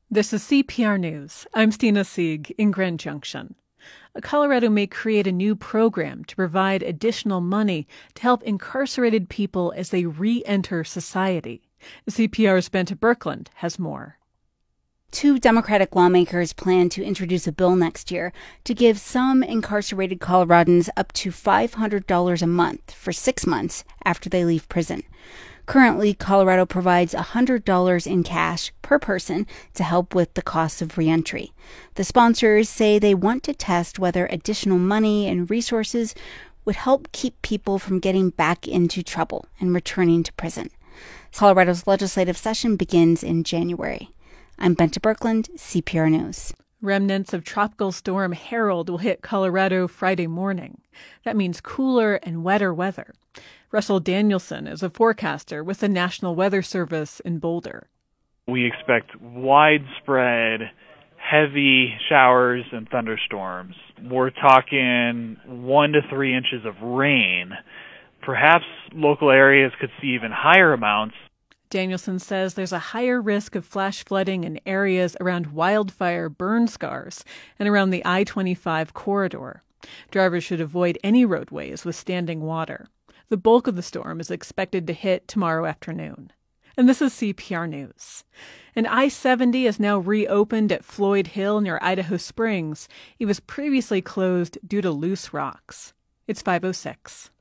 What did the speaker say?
This is CPR News. I'm Stina Sieg in Grand Junction. Colorado may create a new program to provide additional money to help incarcerated people as they re-enter society. CPR's Bente Birkeland has more. Two Democratic lawmakers plan to introduce a bill next year to give some incarcerated Coloradans up to $500 a month for 6 months after they leave prison. Currently, Colorado provides $100 in cash per person to help with the cost of reentry. The sponsors say they want to test whether additional money and resources would help keep people from getting back into trouble and returning to prison. Colorado's legislative session begins in January. I'm Bente Birkeland, CPR News. Remnants of Tropical Storm Harold will hit Colorado Friday morning. That means cooler and wetter weather. Russell Danielson is a forecaster with the National Weather Service in Boulder. We expect widespread heavy showers and thunderstorms. We're talking 1 to 3 inches of rain. Perhaps local areas could see even higher amounts. Danielson says there's a higher risk of flash flooding in areas around wildfire burn scars and around the I-25 corridor. Drivers should avoid any roadways with standing water. The bulk of the storm is expected to hit tomorrow afternoon. And this is CPR News. An I-70 is now reopened at Floyd Hill near Idaho Springs. It was previously closed due to loose rocks. It's 5:06.